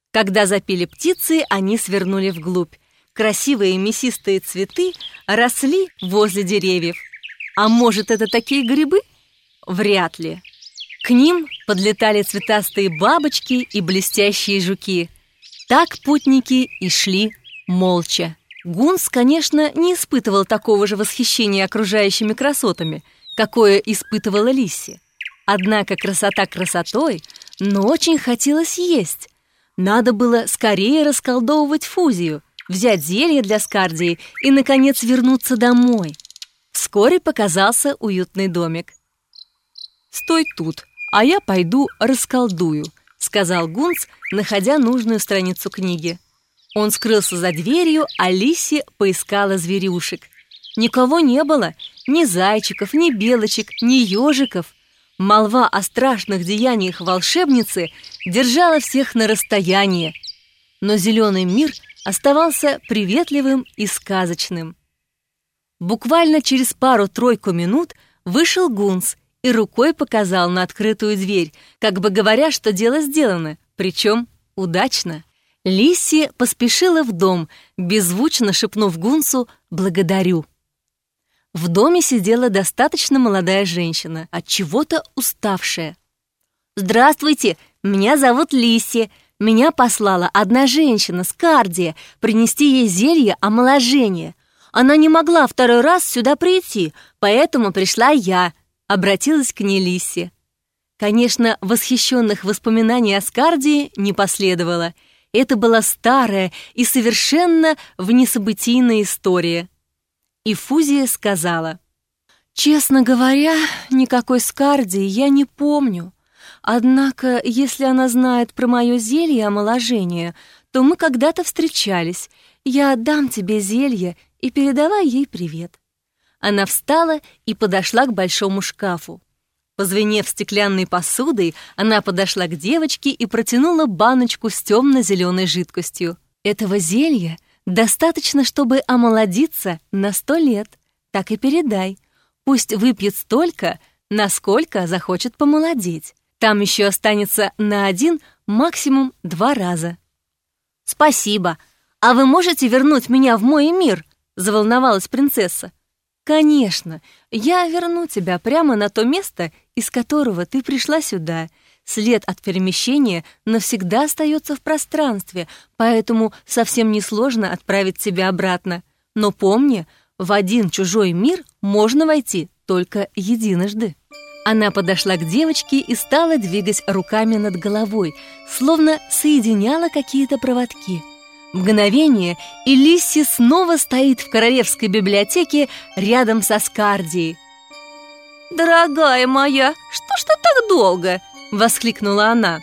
Когда запели птицы, они свернули вглубь. Красивые мясистые цветы росли возле деревьев. А может, это такие грибы? Вряд ли. К ним подлетали цветастые бабочки и блестящие жуки. Так путники и шли молча. Гунс, конечно, не испытывал такого же восхищения окружающими красотами, какое испытывала Лисси. Однако красота красотой, но очень хотелось есть. Надо было скорее расколдовывать фузию, взять зелье для Скардии и, наконец, вернуться домой. Вскоре показался уютный домик. «Стой тут, а я пойду расколдую», — сказал Гунс, находя нужную страницу книги. Он скрылся за дверью, а Лисси поискала зверюшек. Никого не было, ни зайчиков, ни белочек, ни ежиков. Молва о страшных деяниях волшебницы держала всех на расстоянии. Но зеленый мир оставался приветливым и сказочным. Буквально через пару-тройку минут вышел Гунс и рукой показал на открытую дверь, как бы говоря, что дело сделано, причем удачно. Лисси поспешила в дом, беззвучно шепнув Гунсу «благодарю». В доме сидела достаточно молодая женщина, от чего-то уставшая. «Здравствуйте, меня зовут Лисси. Меня послала одна женщина, Скардия, принести ей зелье омоложения. Она не могла второй раз сюда прийти, поэтому пришла я», — обратилась к ней Лисси. Конечно, восхищенных воспоминаний о Скардии не последовало. Это была старая и совершенно внесобытийная история. И Фузия сказала: «Честно говоря, никакой Скардии я не помню. Однако, если она знает про мое зелье омоложения, то мы когда-то встречались. Я отдам тебе зелье и передавай ей привет». Она встала и подошла к большому шкафу. Позвенев стеклянной посудой, она подошла к девочке и протянула баночку с темно-зеленой жидкостью. «Этого зелья достаточно, чтобы омолодиться на 100 лет. Так и передай. Пусть выпьет столько, насколько захочет помолодеть. Там еще останется на 1, максимум 2 раза». «Спасибо. А вы можете вернуть меня в мой мир?» — заволновалась принцесса. «Конечно, я верну тебя прямо на то место, из которого ты пришла сюда. След от перемещения навсегда остается в пространстве, поэтому совсем несложно отправить тебя обратно. Но помни, в один чужой мир можно войти только единожды». Она подошла к девочке и стала двигать руками над головой, словно соединяла какие-то проводки. Мгновение, и Лисси снова стоит в королевской библиотеке рядом со Скардией. «Дорогая моя, что ж ты так долго?» — воскликнула она.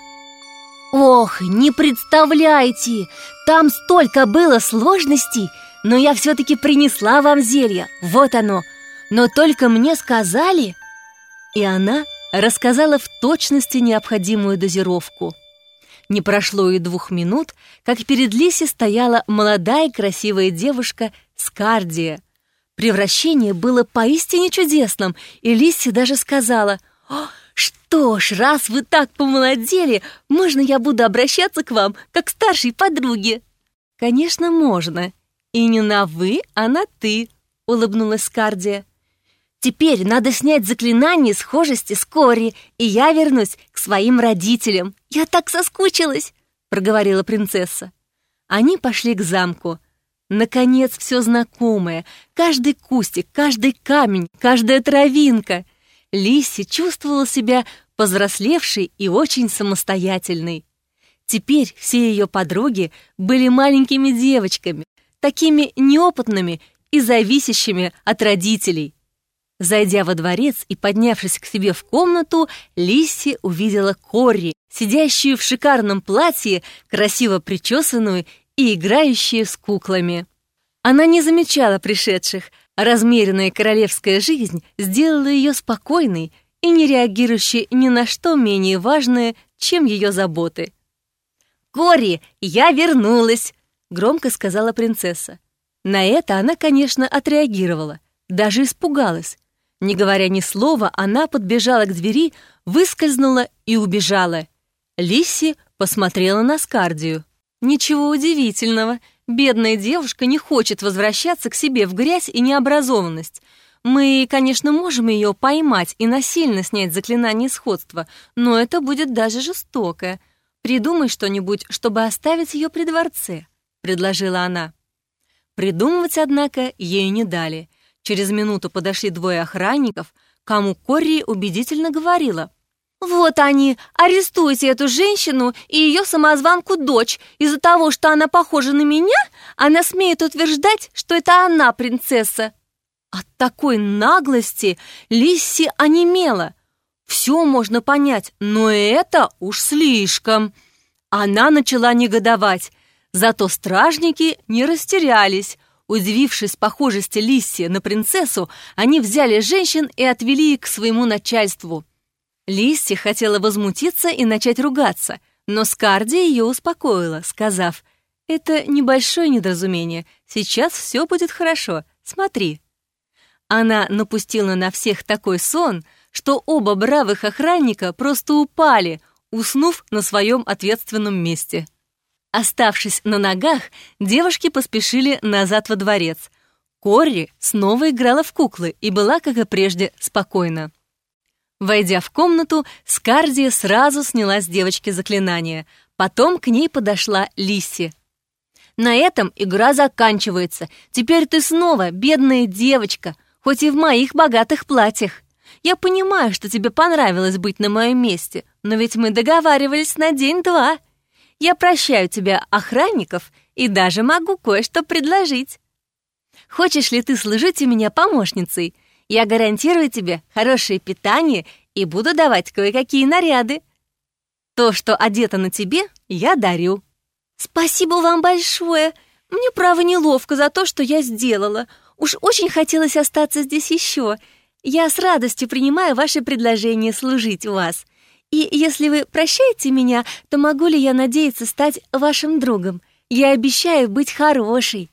«Ох, не представляете! Там столько было сложностей, но я все-таки принесла вам зелье, вот оно. Но только мне сказали...» И она рассказала в точности необходимую дозировку. Не прошло и 2 минут, как перед Лисси стояла молодая красивая девушка Скардия. Превращение было поистине чудесным, и Лисси даже сказала: «О, что ж, раз вы так помолодели, можно я буду обращаться к вам, как к старшей подруге?» «Конечно, можно. И не на «вы», а на «ты», — улыбнулась Скардия. «Теперь надо снять заклинание схожести с Кори, и я вернусь к своим родителям. Я так соскучилась», — проговорила принцесса. Они пошли к замку. Наконец, все знакомое. Каждый кустик, каждый камень, каждая травинка. Лисси чувствовала себя повзрослевшей и очень самостоятельной. Теперь все ее подруги были маленькими девочками, такими неопытными и зависящими от родителей. Зайдя во дворец и поднявшись к себе в комнату, Лисси увидела Кори, сидящую в шикарном платье, красиво причесанную и играющую с куклами. Она не замечала пришедших, а размеренная королевская жизнь сделала ее спокойной и не реагирующей ни на что менее важное, чем ее заботы. «Кори, я вернулась!» — громко сказала принцесса. На это она, конечно, отреагировала, даже испугалась. Не говоря ни слова, она подбежала к двери, выскользнула и убежала. Лисси посмотрела на Скардию. Ничего удивительного. Бедная девушка не хочет возвращаться к себе в грязь и необразованность. Мы, конечно, можем ее поймать и насильно снять заклинание сходства, но это будет даже жестоко. Придумай что-нибудь, чтобы оставить ее при дворце», — предложила она. Придумывать, однако, ей не дали. Через минуту подошли двое охранников, кому Корри убедительно говорила: «Вот они, арестуйте эту женщину и ее самозванку-дочь. Из-за того, что она похожа на меня, она смеет утверждать, что это она принцесса». От такой наглости Лисси онемела. Все можно понять, но это уж слишком. Она начала негодовать, зато стражники не растерялись. Удивившись похожести Лисси на принцессу, они взяли женщин и отвели их к своему начальству. Лисси хотела возмутиться и начать ругаться, но Скарди ее успокоила, сказав: «Это небольшое недоразумение, сейчас все будет хорошо, смотри». Она напустила на всех такой сон, что оба бравых охранника просто упали, уснув на своем ответственном месте. Оставшись на ногах, девушки поспешили назад во дворец. Корри снова играла в куклы и была, как и прежде, спокойна. Войдя в комнату, Скарди сразу сняла с девочки заклинание. Потом к ней подошла Лисси. «На этом игра заканчивается. Теперь ты снова бедная девочка, хоть и в моих богатых платьях. Я понимаю, что тебе понравилось быть на моем месте, но ведь мы договаривались на день-два. Я прощаю тебя, охранников, и даже могу кое-что предложить. Хочешь ли ты служить у меня помощницей? Я гарантирую тебе хорошее питание и буду давать кое-какие наряды. То, что одето на тебе, я дарю». «Спасибо вам большое. Мне, право, неловко за то, что я сделала. Уж очень хотелось остаться здесь еще. Я с радостью принимаю ваше предложение служить у вас. И если вы прощаете меня, то могу ли я надеяться стать вашим другом? Я обещаю быть хорошей».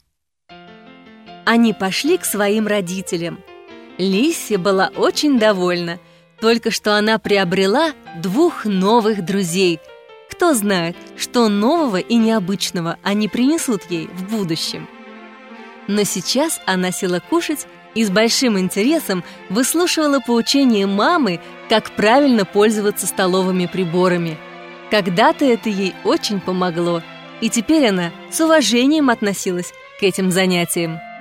Они пошли к своим родителям. Лисси была очень довольна. Только что она приобрела 2 новых друзей. Кто знает, что нового и необычного они принесут ей в будущем. Но сейчас она села кушать и с большим интересом выслушивала поучения мамы, как правильно пользоваться столовыми приборами. Когда-то это ей очень помогло, и теперь она с уважением относилась к этим занятиям.